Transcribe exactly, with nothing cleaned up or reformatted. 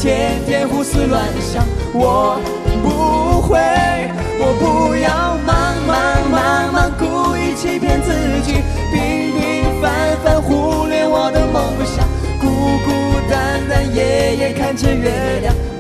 天天胡思乱想。我不会，我不要忙忙忙忙故意欺骗自己，平平凡凡忽略我的梦想，孤孤单单夜夜看着月亮。